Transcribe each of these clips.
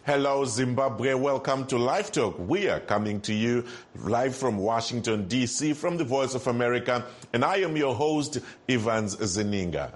Hello, Zimbabwe. Welcome to Live Talk. We are coming to you live from Washington, D.C., from the Voice of America, and I am your host, Evans Zeninga.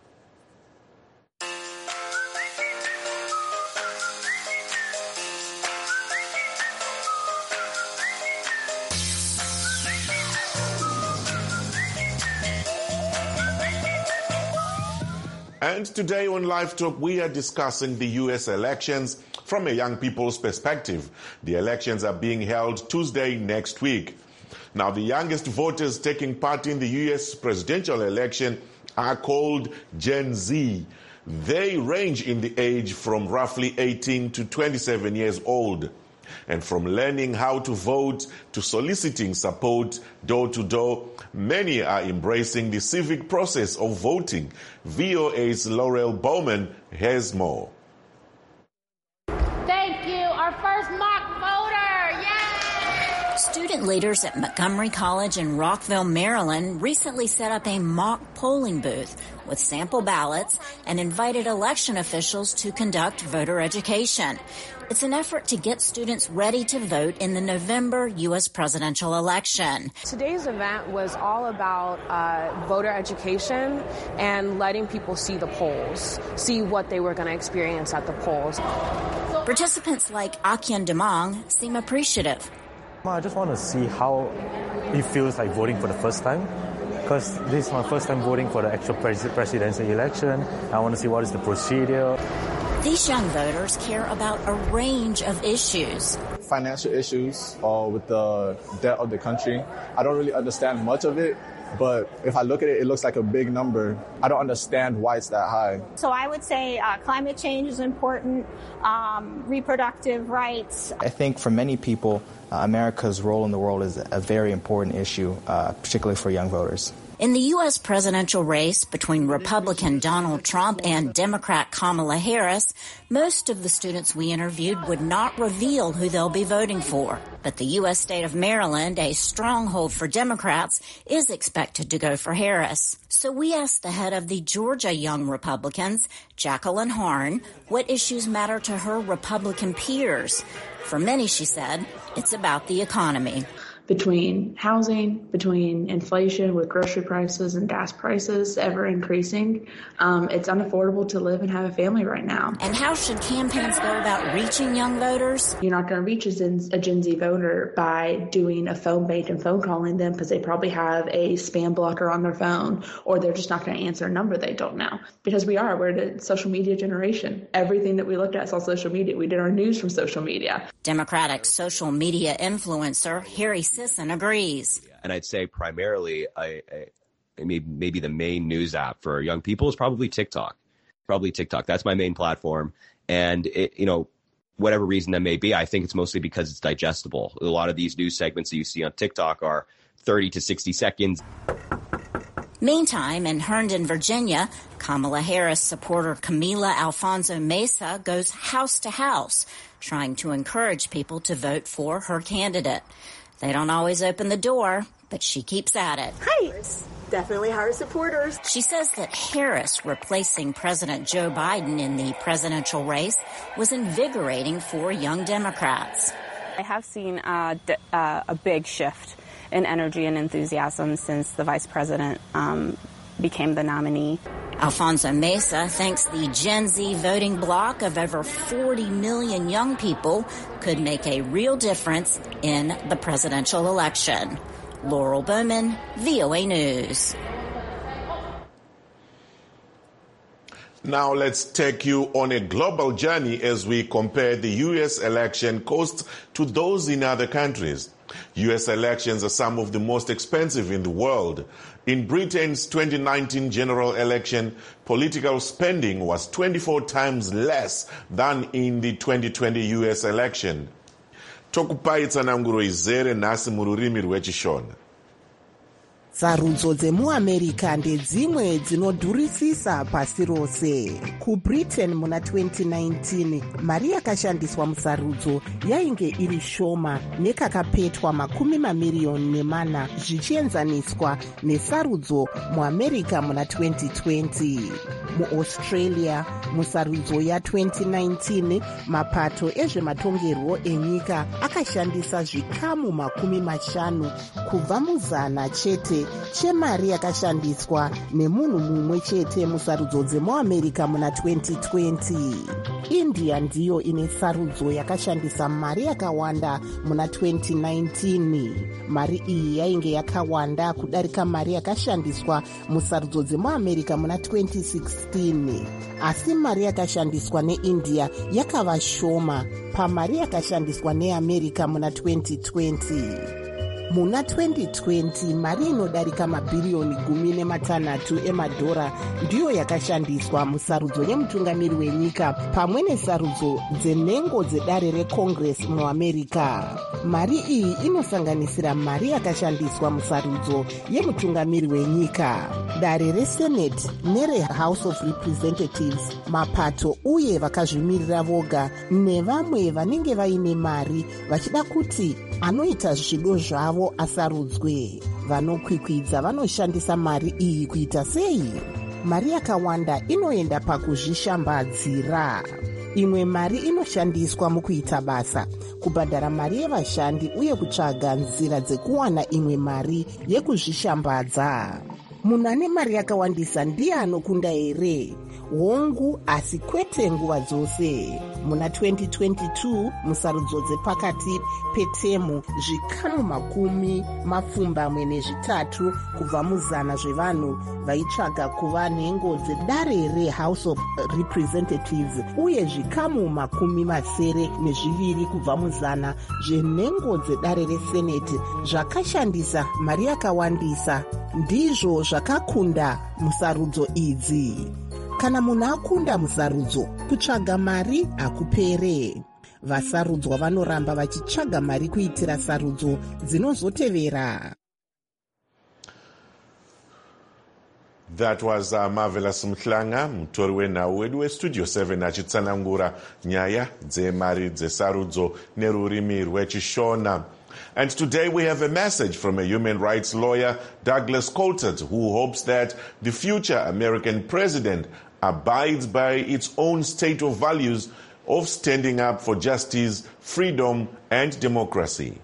And today on Live Talk, we are discussing the U.S. elections from a young people's perspective. The elections are being held Tuesday next week. Now, the youngest voters taking part in the U.S. presidential election are called Gen Z. They range in the age from roughly 18 to 27 years old. And from learning how to vote to soliciting support door to door, many are embracing the civic process of voting. VOA's Laurel Bowman has more. Thank you. Our first mock voter. Yay! Student leaders at Montgomery College in Rockville, Maryland recently set up a mock polling booth with sample ballots and invited election officials to conduct voter education. It's an effort to get students ready to vote in the November U.S. presidential election. Today's event was all about voter education and letting people see the polls, see what they were going to experience at the polls. Participants like Akyan Demang seem appreciative. I just want to see how it feels like voting for the first time, because this is my first time voting for the actual presidential election. I want to see what is the procedure. These young voters care about a range of issues. Financial issues with the debt of the country. I don't really understand much of it, but if I look at it, it looks like a big number. I don't understand why it's that high. So I would say climate change is important, reproductive rights. I think for many people, America's role in the world is a very important issue, particularly for young voters. In the U.S. presidential race between Republican Donald Trump and Democrat Kamala Harris, most of the students we interviewed would not reveal who they'll be voting for. But the U.S. state of Maryland, a stronghold for Democrats, is expected to go for Harris. So we asked the head of the Georgia Young Republicans, Jacqueline Harn, what issues matter to her Republican peers. For many, she said, it's about the economy. Between housing, between inflation with grocery prices and gas prices ever increasing, it's unaffordable to live and have a family right now. And how should campaigns go about reaching young voters? You're not going to reach a Gen Z voter by doing a phone bait and phone calling them because they probably have a spam blocker on their phone, or they're just not going to answer a number they don't know. Because we're the social media generation. Everything that we looked at is on social media. We did our news from social media. Democratic social media influencer Harry Sisson agrees. And I'd say primarily, maybe the main news app for young people is probably TikTok. That's my main platform. And, whatever reason that may be, I think it's mostly because it's digestible. A lot of these news segments that you see on TikTok are 30 to 60 seconds. Meantime, in Herndon, Virginia, Kamala Harris supporter Camila Alfonso Mesa goes house to house, trying to encourage people to vote for her candidate. They don't always open the door, but she keeps at it. Hi, definitely Harris supporters. She says that Harris replacing President Joe Biden in the presidential race was invigorating for young Democrats. I have seen a big shift in energy and enthusiasm since the vice president became the nominee. Alfonso Mesa thinks the Gen Z voting bloc of over 40 million young people could make a real difference in the presidential election. Laurel Bowman, VOA News. Now let's take you on a global journey as we compare the U.S. election costs to those in other countries. U.S. elections are some of the most expensive in the world. In Britain's 2019 general election, political spending was 24 times less than in the 2020 U.S. election. Tokupaitsa nanguro izere nasi mururimi rwechishona. Sarudzo dzemuamerica ndedzimwe dzinodhurisisa pasi rose. KuBritain muna 2019 mari yakashandiswa musarudzo yainge iri shoma nekakapetwa $40 miriyoni zvichienzaniswa nesarudzo muamerica muna 2020. MuAustralia musarudzo ya2019 mapato ezvematongerwo enyika akashandisa zvikamu 50 kubva muzana chete chemari yakashandiswa nemunhu mumwe chete musarudzo dzemuamerica muna 2020. India ndiyo ine sarudzo yakashandisa mari yakawanda muna 2019. Mari iyi yainge yakawanda kudarika mari yakashandiswa musarudzo dzemuamerica muna 2016. Asi mari yakashandiswa neIndia yakava shoma pamari yakashandiswa neAmerica muna 2020. Muna 2020 mari inodarika mabhiriyoni 16 emadhora ndiyo yakashandiswa musarudzo yemutungamiri wenyika pamwe nesarudzo dzenhengo dzedare reCongress muAmerica. Mari iyi inosanganisira mari yakashandiswa musarudzo yemutungamiri wenyika, dare reSenate nereHouse of Representatives, mapato uye vakazvimirira voga nevamwe vanenge vaine mari vachida kuti anoita zvido zvavo asarudzwe. Vanokwikwidza vanoshandisa mari iyi kuita sei? Mari yakawanda inoenda pakuzvishambadzira. Imwe mari inoshandiswa mukuita basa, kubhadhara mari yevashandi uye kutsvaga nzira dzekuwana imwe mari yekuzvishambadza. Munhu ane mari yakawandisa ndiye anokunda here? Hongu, asi kwete nguva dzose. Muna 2022 musarudzo dzepakati petemu zvikamu 23 kubva muzana zvevanhu vaitsvaga kuva nhengo dzedare reHouse of Representatives uye zvikamu 72 kubva muzana zvenhengo dzedare reSenate zvakashandisa mari yakawandisa. Ndizvo zvakakunda musarudzo idzi. Kana munhu akunda musarudzo, kutsvaga mari hakupere. Vasarudzwa vanoramba vachitsvaga mari kuitira sarudzo dzinozotevera. That was Marvelous Mhlanga, mutori wenhau wedu weStudio 7 achitsanangura nyaya dzemari dzesarudzo nerurimi rwechishona. And today we have a message from a human rights lawyer, Douglas Coulthard, who hopes that the future American president abides by its own state of values of standing up for justice, freedom, and democracy.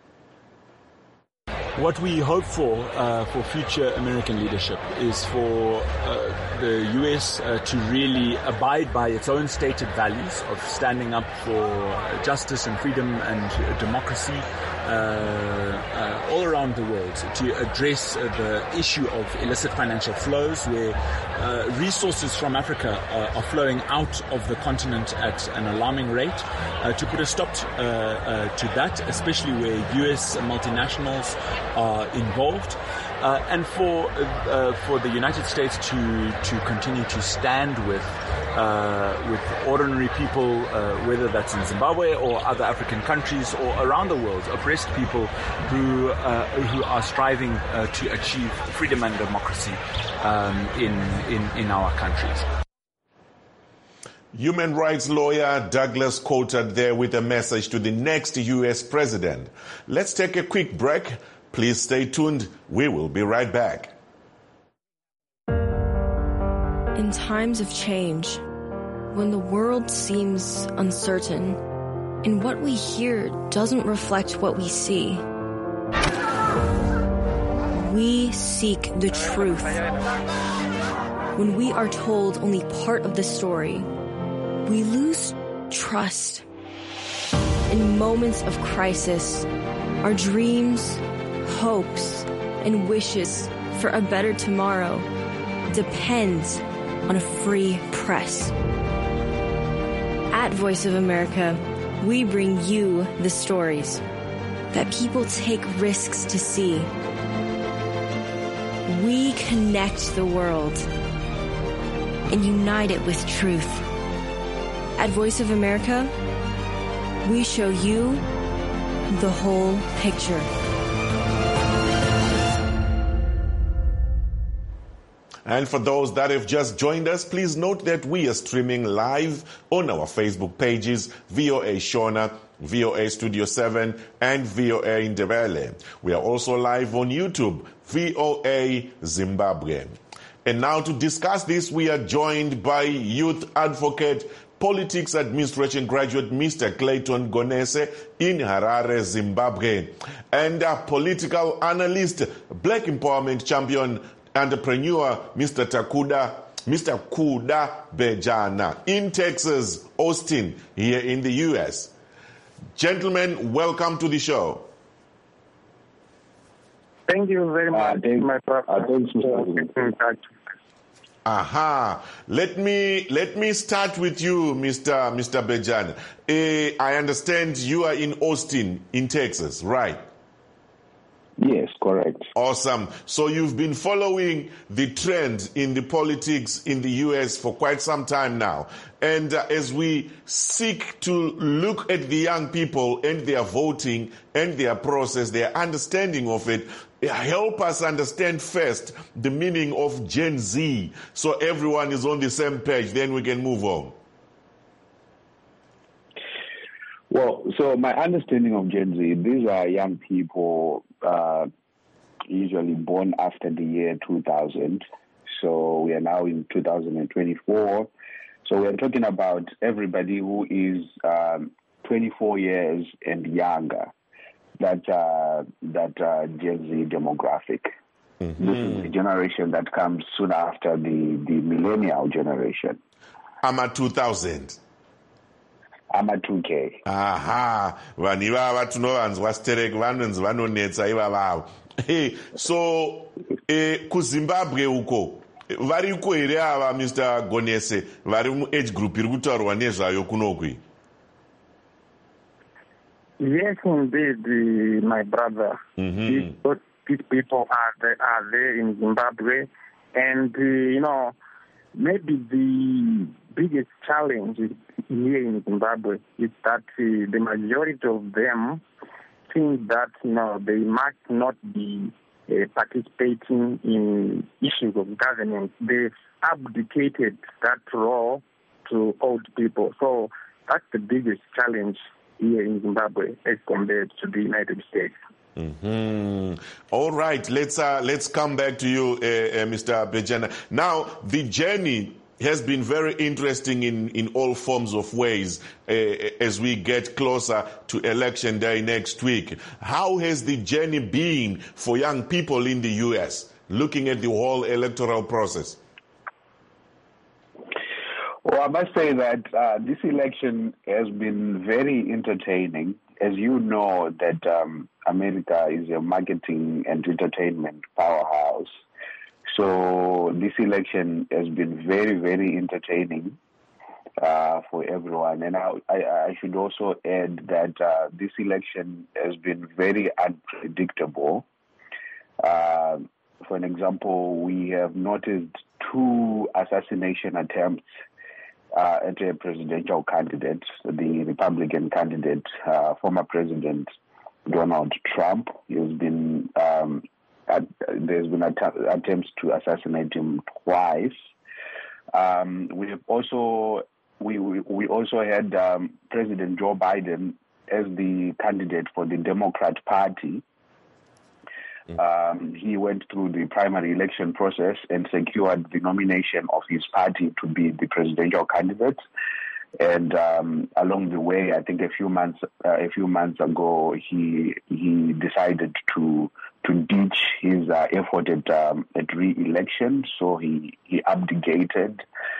What we hope for future American leadership is for the U.S. to really abide by its own stated values of standing up for justice and freedom and democracy all around the world, to address the issue of illicit financial flows where resources from Africa are flowing out of the continent at an alarming rate, to put a stop to that, especially where U.S. multinationals are involved, and for the United States to continue to stand with ordinary people, whether that's in Zimbabwe or other African countries or around the world, oppressed people who are striving to achieve freedom and democracy in our countries. Human rights lawyer Douglas Coulthard there with a message to the next U.S. president. Let's take a quick break. Please stay tuned. We will be right back. In times of change, when the world seems uncertain and what we hear doesn't reflect what we see, we seek the truth. When we are told only part of the story, we lose trust. In moments of crisis, our dreams, hopes, and wishes for a better tomorrow depends on a free press. At Voice of America, we bring you the stories that people take risks to see. We connect the world and unite it with truth. At Voice of America, we show you the whole picture. And for those that have just joined us, please note that we are streaming live on our Facebook pages, VOA Shona, VOA Studio 7, and VOA Indebele. We are also live on YouTube, VOA Zimbabwe. And now to discuss this, we are joined by youth advocate, politics administration graduate Mr. Clayton Gonese in Harare, Zimbabwe, and a political analyst, black empowerment champion, entrepreneur, Mr. Kuda Bejana in Texas, Austin, here in the U.S. Gentlemen, welcome to the show. Thank you very much, my brother. Aha. Let me start with you, Mr. Bejana. I understand you are in Austin, in Texas, right? Yes, correct. Awesome. So you've been following the trend in the politics in the U.S. for quite some time now. And as we seek to look at the young people and their voting and their process, their understanding of it, help us understand first the meaning of Gen Z so everyone is on the same page. Then we can move on. Well, so my understanding of Gen Z, these are young people usually born after the year 2000. So we are now in 2024. So we are talking about everybody who is 24 years and younger. That Gen Z demographic. Mm-hmm. This is the generation that comes soon after the millennial generation. I'm at 2000. I'm at 2K. Aha. Vanhu ivava tunovanzwa stereki vanonzi vanonetsa ivavavo. So kuZimbabwe uko variko here ava Mr. Gonese vari muage group iri kutaurwa nezvayo kunokwi? Yes, indeed, my brother. Mm-hmm. These people are there in Zimbabwe, and maybe the biggest challenge here in Zimbabwe is that the majority of them think that they must not be participating in issues of governance. They've abdicated that role to old people. So that's the biggest challenge here in Zimbabwe as compared to the United States. Mm-hmm. All right, let's come back to you, Mr. Bejana. Now, the journey has been very interesting in all forms of ways as we get closer to election day next week. How has the journey been for young people in the U.S., looking at the whole electoral process? Well, I must say that this election has been very entertaining. As you know, that America is a marketing and entertainment powerhouse. So this election has been very, very entertaining for everyone. And I should also add that this election has been very unpredictable. For an example, we have noticed 2 assassination attempts at a presidential candidate, the Republican candidate, former President Donald Trump. There's been attempts to assassinate him twice. We also had President Joe Biden as the candidate for the Democrat Party. He went through the primary election process and secured the nomination of his party to be the presidential candidate. And along the way, I think a few months ago, he decided to ditch his effort at re-election. So he abdicated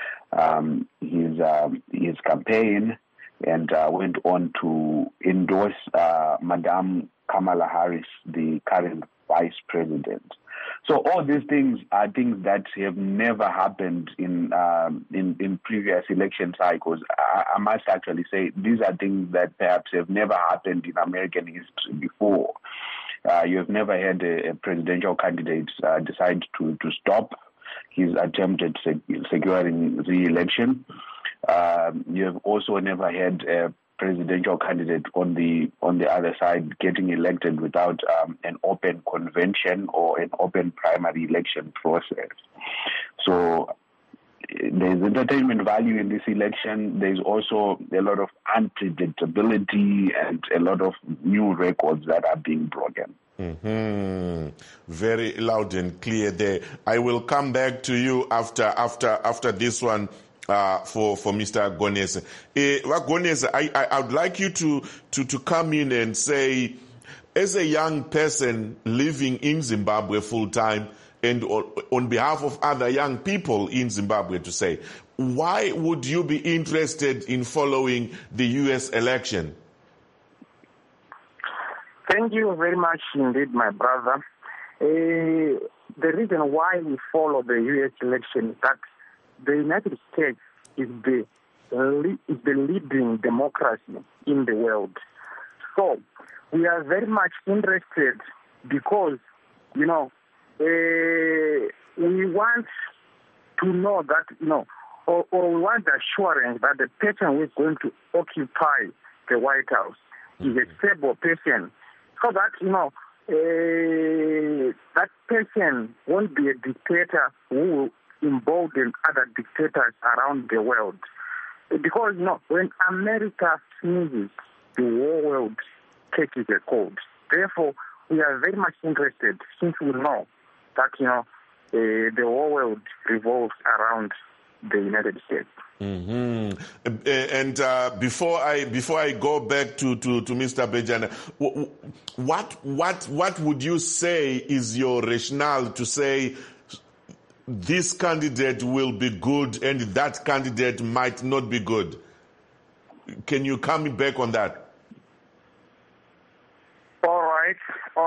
his campaign and went on to endorse Madame Kamala Harris, the current vice president. So all these things are things that have never happened in previous election cycles. I must actually say these are things that perhaps have never happened in American history before. You have never had a presidential candidate decide to stop his attempt at securing re-election. You have also never had a presidential candidate on the other side getting elected without an open convention or an open primary election process. So there's entertainment value in this election. There's also a lot of unpredictability and a lot of new records that are being broken. Mm-hmm. Very loud and clear there. I will come back to you after this one for Mr. Gonese. Gonese, I would like you to come in and say, as a young person living in Zimbabwe full time, and on behalf of other young people in Zimbabwe, to say, why would you be interested in following the U.S. election? Thank you very much indeed, my brother. The reason why we follow the U.S. election is that the United States is the leading democracy in the world. So we are very much interested because, we want to know that, or we want the assurance that the person who is going to occupy the White House is a stable person, so that, that person won't be a dictator who will embolden other dictators around the world. Because, when America sneezes, the whole world catches a cold. Therefore, we are very much interested, since we know that, the whole world revolves around the United States. Mm-hmm. And before I go back to Mr. Bejana, what would you say is your rationale to say this candidate will be good and that candidate might not be good? Can you come back on that? All right.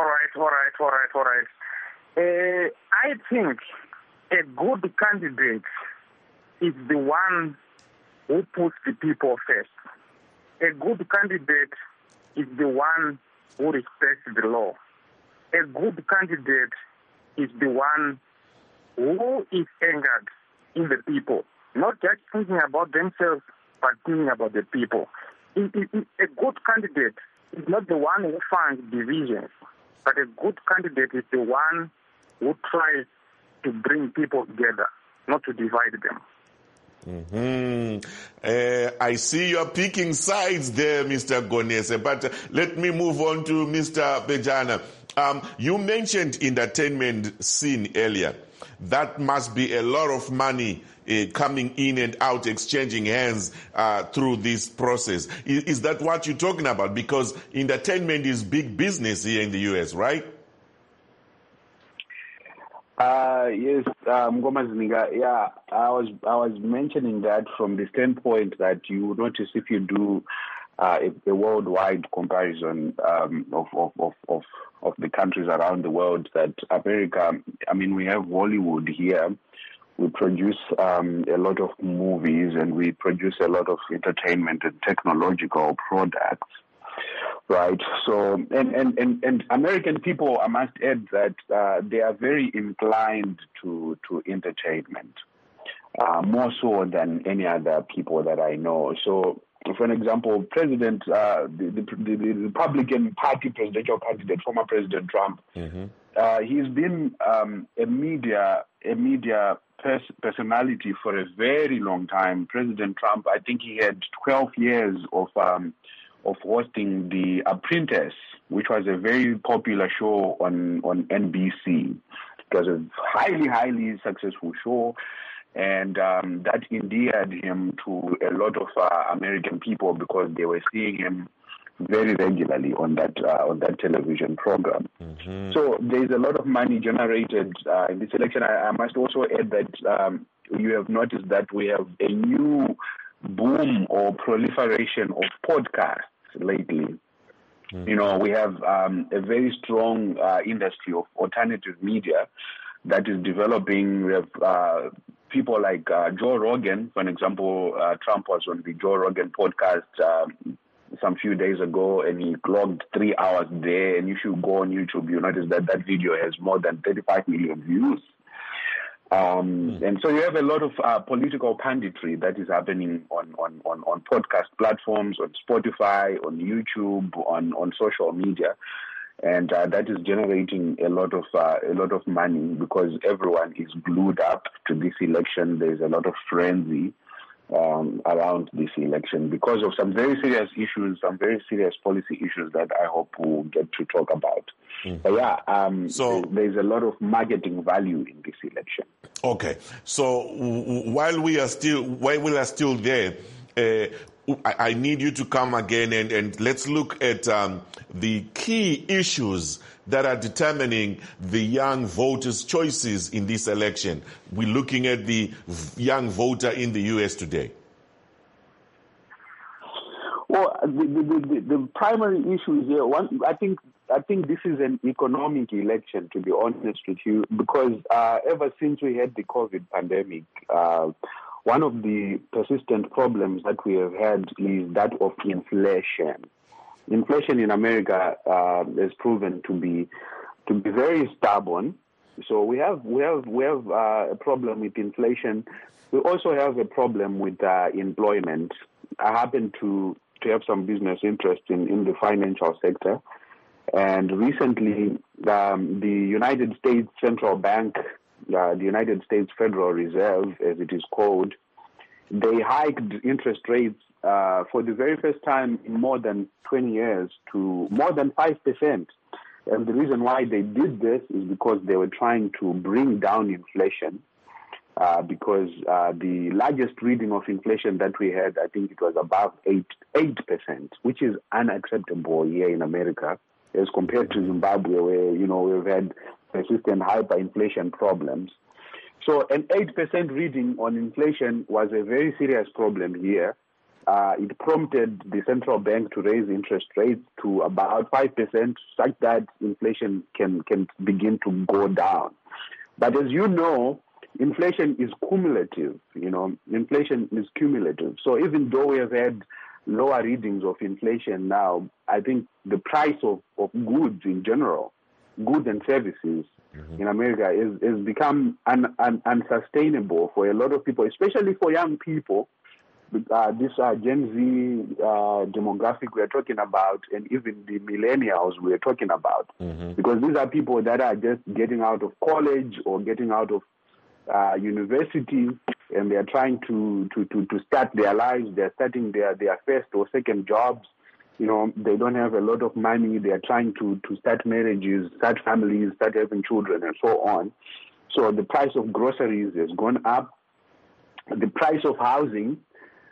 I think a good candidate is the one who puts the people first. A good candidate is the one who respects the law. A good candidate is the one who is angered in the people, not just thinking about themselves, but thinking about the people. A good candidate is not the one who finds divisions, but a good candidate is the one who tries to bring people together, not to divide them. Mm-hmm. I see you're picking sides there, Mr. Gonese, but let me move on to Mr. Bejana. You mentioned entertainment scene earlier. That must be a lot of money coming in and out, exchanging hands through this process. Is that what you're talking about? Because entertainment is big business here in the U.S., right? Yes, Ngomaziniga. Yeah, I was mentioning that from the standpoint that you notice if you do a worldwide comparison of the countries around the world, that America, we have Hollywood here. We produce a lot of movies and we produce a lot of entertainment and technological products. Right. So, and American people, I must add that they are very inclined to entertainment, more so than any other people that I know. So, for an example, the Republican Party presidential candidate, former President Trump, he's been a media personality for a very long time. President Trump, I think he had 12 years of hosting The Apprentice, which was a very popular show on NBC. It was a highly successful show, and that endeared him to a lot of American people because they were seeing him very regularly on that television program. Mm-hmm. So there's a lot of money generated in this election. I must also add that you have noticed that we have a new boom or proliferation of podcasts lately. Mm-hmm. We have a very strong industry of alternative media that is developing. We have people like Joe Rogan, for example. Trump was on the Joe Rogan podcast some few days ago, and he logged 3 hours there. And if you go on YouTube, you notice that video has more than 35 million views. And so you have a lot of political punditry that is happening on podcast platforms, on Spotify, on YouTube, on social media, and that is generating a lot of money because everyone is glued up to this election. There's a lot of frenzy around this election because of some very serious issues, some very serious policy issues that I hope we'll get to talk about. But so there's a lot of marketing value in this election. Okay, so while we are still there, I need you to come again and let's look at the key issues that are determining the young voters' choices in this election. We're looking at the young voter in the U.S. today. Well, the primary issue here, I think this is an economic election, to be honest with you, because ever since we had the COVID pandemic, one of the persistent problems that we have had is that of inflation. Inflation in America has proven to be very stubborn. So we have a problem with inflation. We also have a problem with employment. I happen to have some business interest in the financial sector, and recently the United States Central Bank, the United States Federal Reserve, as it is called, they hiked interest rates for the very first time in more than 20 years to more than 5%. And the reason why they did this is because they were trying to bring down inflation, because the largest reading of inflation that we had, I think it was above 8%, which is unacceptable here in America, as compared to Zimbabwe, where, we've had persistent hyperinflation problems. So an 8% reading on inflation was a very serious problem here. It prompted the central bank to raise interest rates to about 5%, such that inflation can begin to go down. But as you know, inflation is cumulative. Inflation is cumulative. So even though we have had lower readings of inflation now, I think the price of goods in general, goods and services in America is become unsustainable for a lot of people, especially for young people. This Gen Z demographic we are talking about, and even the millennials we are talking about, because these are people that are just getting out of college or getting out of university, and they are trying to start their lives. They're starting their first or second jobs. They don't have a lot of money. They are trying to start marriages, start families, start having children, and so on. So the price of groceries has gone up. The price of housing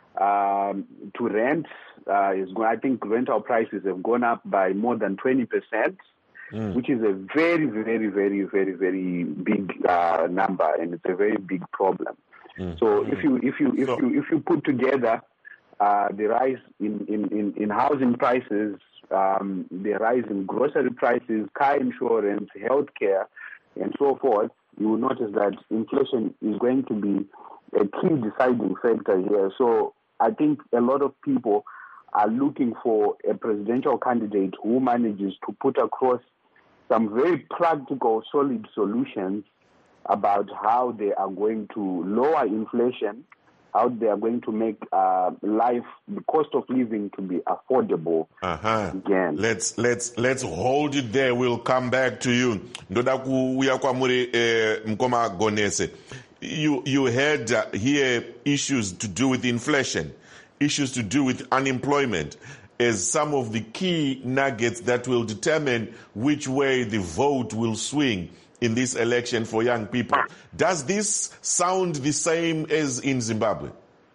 to rent is going. I think rental prices have gone up by more than 20%, which is a very, very, very, very, very big number, and it's a very big problem. So if you put together the rise in housing prices, the rise in grocery prices, car insurance, healthcare, and so forth, you will notice that inflation is going to be a key deciding factor here. So I think a lot of people are looking for a presidential candidate who manages to put across some very practical, solid solutions about how they are going to lower inflation, how they are going to make life, the cost of living, to be affordable again. Let's hold it there. We'll come back to you. Ndoda kuuya kwamuri Mkoma Gonese. You had here issues to do with inflation, issues to do with unemployment, as some of the key nuggets that will determine which way the vote will swing in this election for young people. Does this sound the same as in Zimbabwe?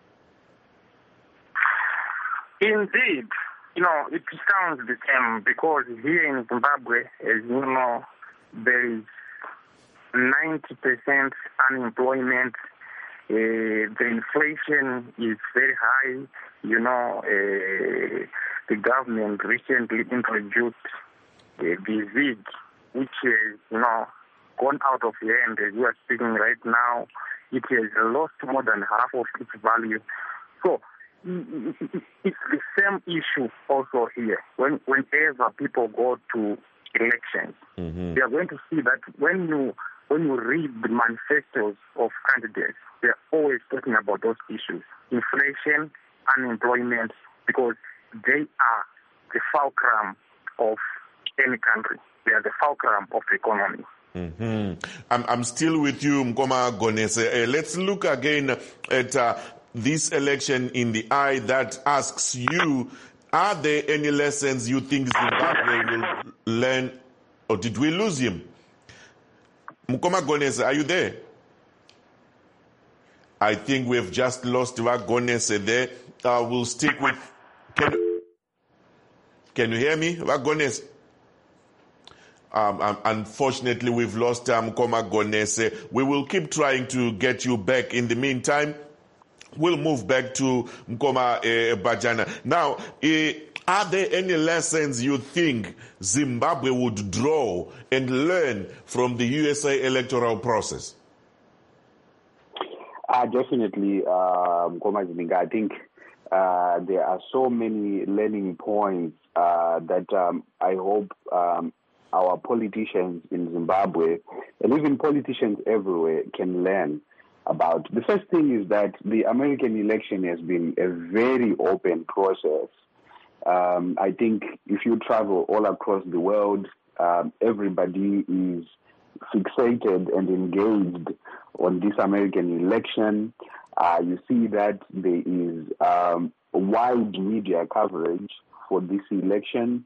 Indeed. It sounds the same, because here in Zimbabwe, as you know, there is 90% unemployment. The inflation is very high. The government recently introduced the ZIG, which is, gone out of hand. As we are speaking right now, it has lost more than half of its value. So it's the same issue also here. Whenever people go to elections, they are going to see that when you read the manifestos of candidates, they're always talking about those issues: inflation, unemployment, because they are the fulcrum of any country. They are the fulcrum of the economy. I'm still with you, Mkoma Gonese. Let's look again at this election in the eye that asks you, are there any lessons you think Zimbabwe will learn, or did we lose him? Mkoma Gonese, are you there? I think we've just lost Vagonese there. We'll stick with... Can you hear me, Vagonese? Unfortunately, we've lost Mkoma Gonese. We will keep trying to get you back. In the meantime, we'll move back to Mkoma Bajana. Now, are there any lessons you think Zimbabwe would draw and learn from the USA electoral process? Definitely, Mkoma Zimbabwe. I think there are so many learning points that I hope our politicians in Zimbabwe, and even politicians everywhere, can learn about. The first thing is that the American election has been a very open process. I think if you travel all across the world, everybody is fixated and engaged on this American election. You see that there is wide media coverage for this election.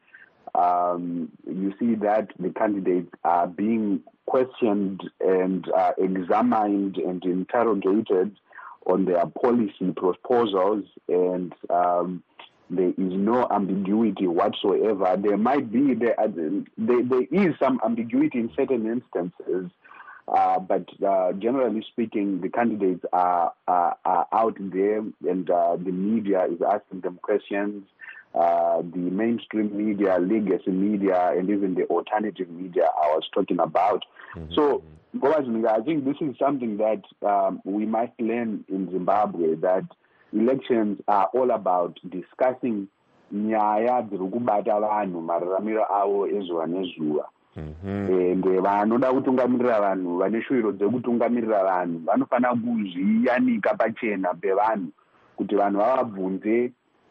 You see that the candidates are being questioned and examined and interrogated on their policy proposals, and there is no ambiguity whatsoever. There might be, there is some ambiguity in certain instances, but generally speaking, the candidates are out there, and the media is asking them questions. The mainstream media, legacy media, and even the alternative media I was talking about. So, I think this is something that we must learn in Zimbabwe, that elections are all about discussing nyaya dziri kubata vanhu mararamiro avo ezuva nezuva. Ende vanoda kutungamirira vanhu, vane shuviro dzekutungamirira vanhu, vanofanira kuzviyanika pachena pevanhu kuti vanhu vavabvunze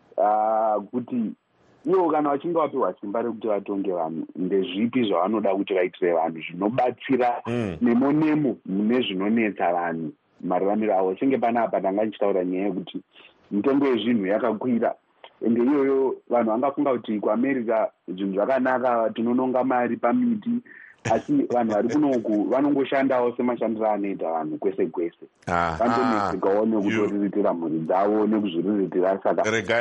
kuti ivo kana vachinge vapiwa simba rekuti vatonge vanhu, ndezvipi zvavanoda kuti vaitire vanhu zvinobatsira nemo nemo mune zvinonetsa vanhu mararamiro avo. Chenge panapa tanga tichitaura nyaya yekuti mitengo yezvinhu yakakwira, ende iyoyo vanhu vangafunga kuti kuAmerica zvinhu zvakanaka, tinononga mari pamiti, asi vanhu vari kunoku vanongoshandawo semashandiro anoita vanhu kwese kwese. Vanonetsekawo nekuzviriritira mhuri dzavo nekuzviriritira. Saka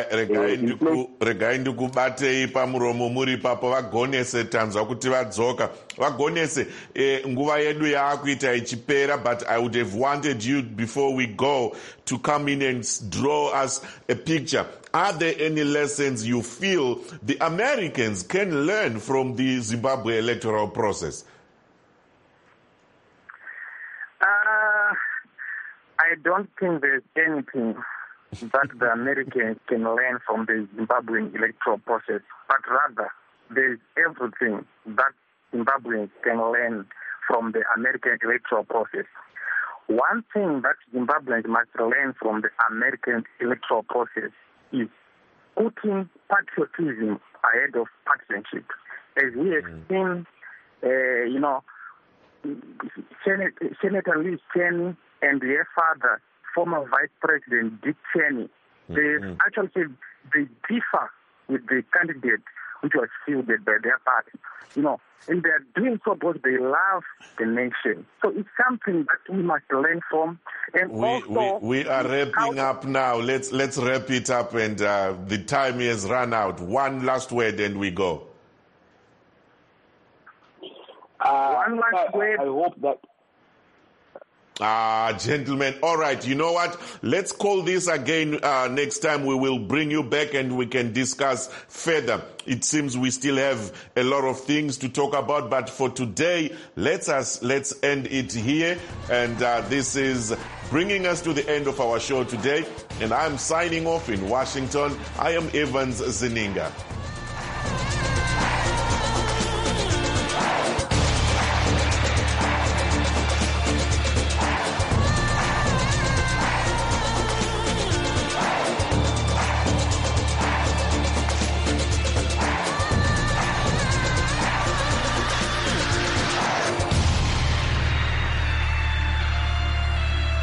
regai ndikubatei pamuromo muri papo. Vagonese, tanzwa kuti vadzoka. Vagonese, nguva yedu yaakuita ichipera, but I would have wanted you, before we go, to come in and draw us a picture. Are there any lessons you feel the Americans can learn from the Zimbabwe electoral process? I don't think there's anything that the Americans can learn from the Zimbabwean electoral process, but rather there's everything that Zimbabweans can learn from the American electoral process. One thing that Zimbabweans must learn from the American electoral process is putting patriotism ahead of partisanship. As we have seen, Senator Liz Cheney and their father, former Vice President Dick Cheney, they actually said they differ with the candidate which was fielded by their party. And they are doing so because they love the nation. So it's something that we must learn from. And we are wrapping up now. Let's wrap it up, and the time has run out. One last word, and we go. One last word. I hope that. Gentlemen, all right, you know what? Let's call this again next time. We will bring you back and we can discuss further. It seems we still have a lot of things to talk about, but for today, let's end it here. And this is bringing us to the end of our show today. And I'm signing off in Washington. I am Evans Zeninga.